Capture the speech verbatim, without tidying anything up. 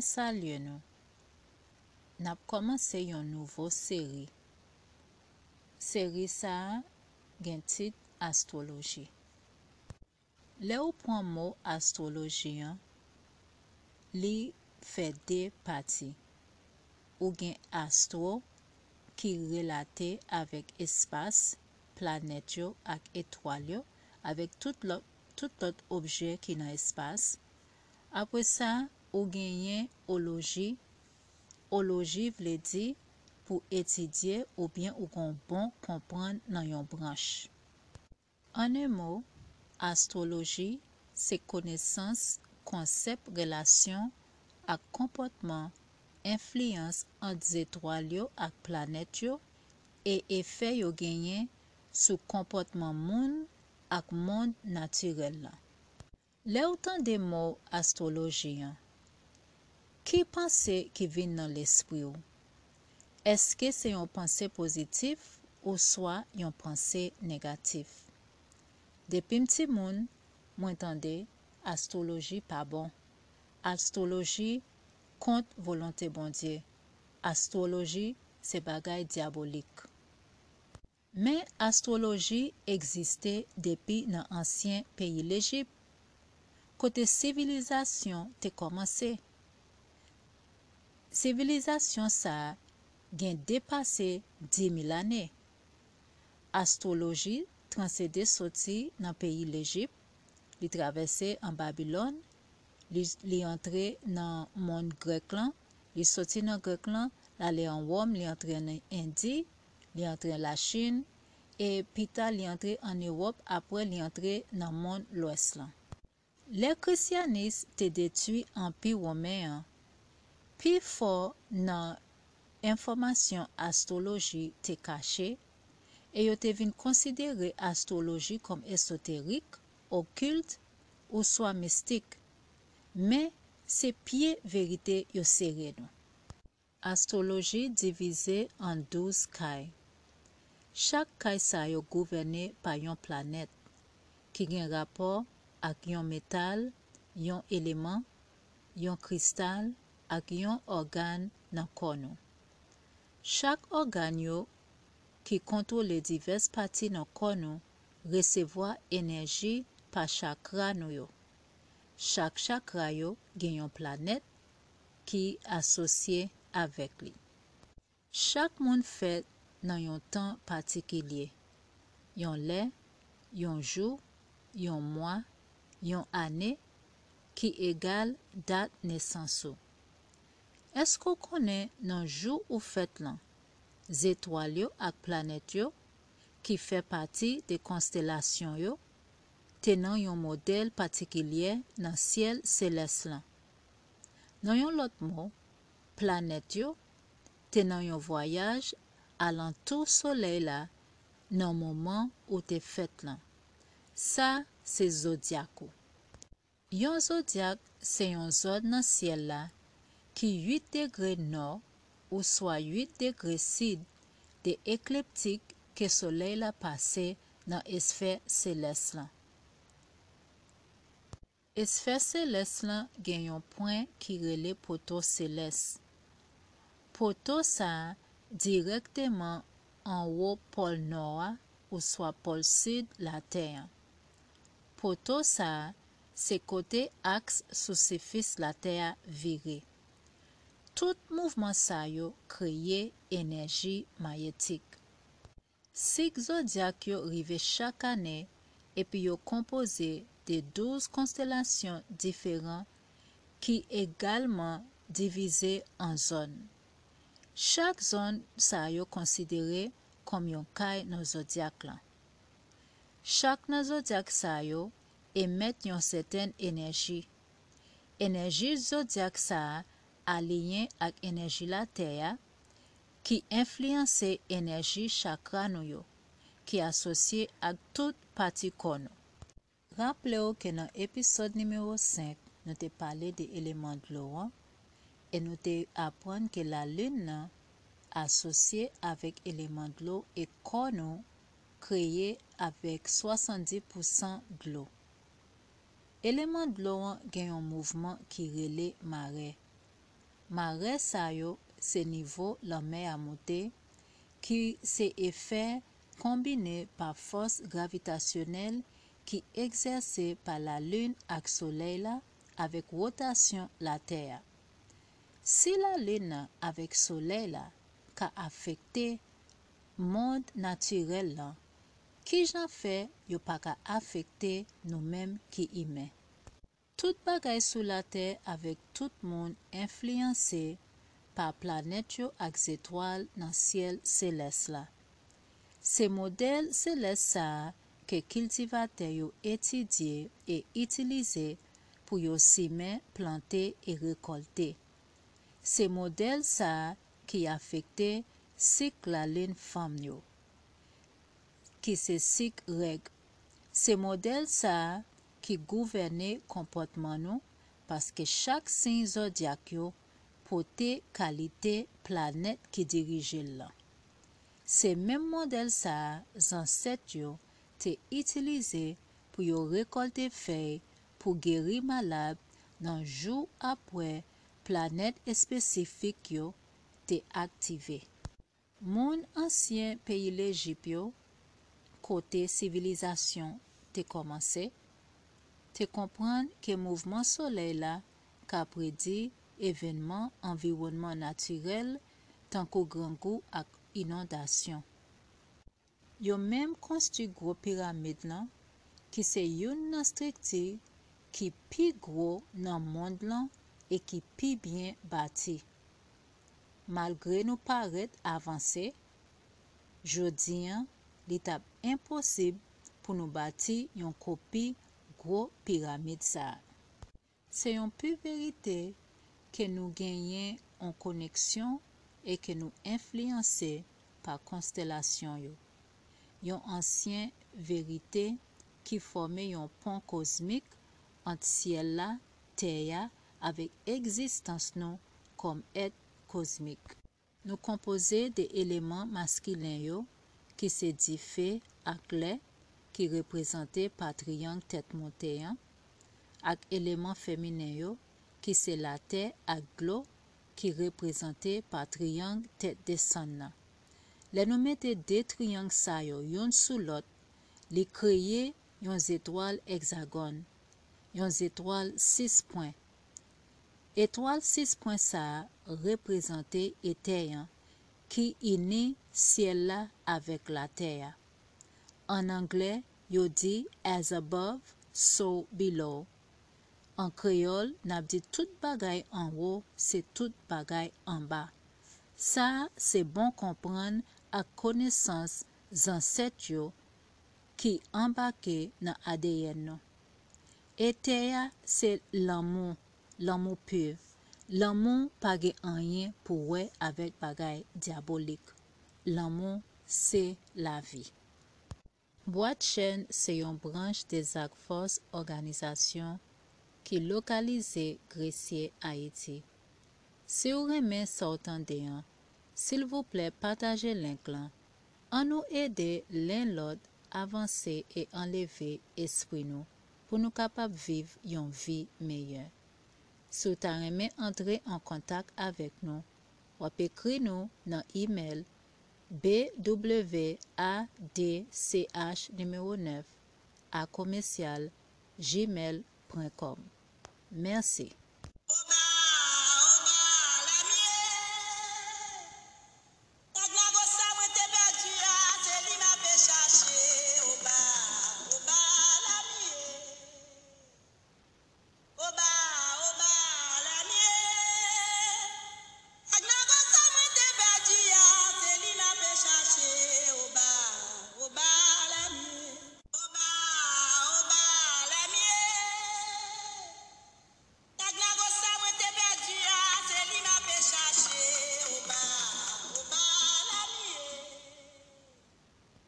mwen salye nou. Nap komanse yon nouvo seri. Seri sa gen tit astroloji. Le ou pran mot astroloji an, li fe de pati. Ou gen astro ki relate avek espas, planet yo ak etwal yo, avek tout lot, tout lot obje ki nan espas. Apre sa, ou genyen oloji. Oloji vle di pou etidye ou bien ou kon bon kompran nan yon branche. An e mo, astroloji se konesans, konsep, relasyon ak komportman, influence ant zetwal yo ak planet yo e efè yo genyen sou komportman moun ak moun naturel la. Le ou tan de mo astroloji an, ki panse ki vin nan l'espri ou? Eske se yon panse pozitif ou swa yon panse negatif? Depi mti moun, mwen tande, astroloji pa bon. Astroloji kont volonté bondye. Astroloji se bagay diabolik. Men astroloji egziste depi nan ansyen peyi l'Egypte, kote sivilizasyon te komanse. Sivilizasyon sa gen depase dix mille ane. Astroloji transede soti nan peyi l'Egypte, li travesse en Babylon, li, li entre nan moun grek lan, li soti nan grek lan, la le en Rome, li entre en Indi, li entre la Chine, et pita li entre en Europe, apre li entre nan moun l'Ouest lan. Le Christianis te detui Empire Romain, pi fo nan informasyon astroloji te kache, e yo te vin konsidere astroloji kom esoterik, okulte ou swa mistik, men se pie verite yo sere nou. Astroloji divize en douze kay. Chak kay sa yo gouverne pa yon planet, ki gen rapor ak yon metal, yon eleman, yon kristal, ak yon organ nan konou. Chak organ yo ki kontrole divers pati nan konou resevoa enerji pa chakra nou yo. Chak chakra yo gen yon planet ki asosye avek li. Chak moun fet nan yon tan patikilye. Yon le, yon jou, yon mwa, yon ane ki egal dat nesanso. Esko konen nan jou ou fet lan, zetwal yo ak planet yo ki fe pati de konstelasyon yo, tenan yon model patikilye nan siel seles lan. Nan yon lot mo, planet yo tenan yon voyaj alantou soley la nan moman ou te fet lan. Sa se zodiakou. Yon zodiak se yon zon nan siel la ki huit degre nor ou swa huit degre sid de ekliptik ke soley la pase nan esfer seles lan. Esfer seles lan gen yon point ki rele poto seles. Poto sa direkteman an wo pol nor ou swa pol sud la ter. Poto sa se kote aks sou sefis la ter vire. Tout mouvment sa yo kreye enerji magnetik. Sik zodiak yo rive chak ane epi yo kompoze de douze konstelasyon diferan ki egalman divize en zon. Chak zon sa yo konsidere kom yon kay nan zodiak lan. Chak nan zodiak sa yo emet yon seten enerji. Enerji zodiak sa aliyen ak enerji la teya ki influence enerji chakra nou yo, ki asosye ak tout pati kono. Rample ou ke nan episode numero cinq, nou te pale de eleman dlo an, e nou te apran ke la lune nan asosye avek eleman dlo e kono kreye avek soixante-dix pour cent dlo. Eleman dlo an gen yon mouvment ki rele mare. marè sa yo se niveau la mer a monté qui c'est effet combiné par force gravitationnelle qui exercée par la lune ak soleil là avec rotation la terre. Si la lune avec soleil là ka affecté monde naturel là, qui j'en fait yo pas ka affecté nous-mêmes qui humains. Tout bagay sous la terre avec tout monde influencé par planète yo ak étoiles dans ciel céleste là. C'est modèle céleste ça que cultivateur yo étudié et utilisé pour yo semer, planter et récolter. C'est modèle ça qui affecté cycle la lune femme yo, qui c'est cycle règle. C'est modèle ça qui gouverne comportement nous parce que chaque signe zodiaque yo pote qualité planète qui dirige là. C'est même modèle ça ancêtres yo te utilisé pour yo récolter feuilles pour guérir malade dans jour après planète spécifique yo te activé. Moun ancien pays l'Égypte yo côté civilisation te commencé te comprendre que mouvement soleil là qu'a prédit événement environnement naturel tant qu'au grand goût ak inondation. Yo même construit gros pyramide là qui c'est une nan structure qui pi gros dans monde là et qui pi bien bâti. Malgré nous paraître avancé, jodi an, l'étape impossible pour nous bâtir une copie gros pyramide ça. C'est une pure vérité que nous gagnons en connexion et que nous influencés par constellation yo. Yon ancien vérité qui formait un pont cosmique entre ciel là, terre avec existence nous comme être cosmique. Nous composés des éléments masculins yo qui se dit fée ak lait qui représenté par triangle tête montée ak éléments féminins yo qui c'est la terre ak l'eau qui représenté par triangle tête descendant. Les nous mettez deux triangles sa yo yon sous l'autre, li créer yon étoile hexagone, yon étoile six points. Étoile six points ça représenté étayant qui unit ciel là avec la terre. En anglais, yo dit as above, so below. En créole, n'a dit tout bagay en haut, c'est tout bagay en bas. Ça, c'est bon comprendre à connaissance ancêtres yo qui embarqué dans A D N non. Et terre, c'est l'amour, l'amour pur. L'amour pas gen rien pour ouais avec bagay diabolique. L'amour, c'est la vie. Boîte Chaîne, c'est une branche des Arc Force organisation qui localisée Gressier, Haïti. Si vous aimez s'entendez, s'il vous plaît, partagez link là. En nous aider l'un l'autre avancer et enlever esprit nous pour nous capables vivre une vie meilleure. Si vous aimez entrer en contact avec nous, ou écrire nous dans email b w a d c h numéro neuf à commercial gmail point com. Merci.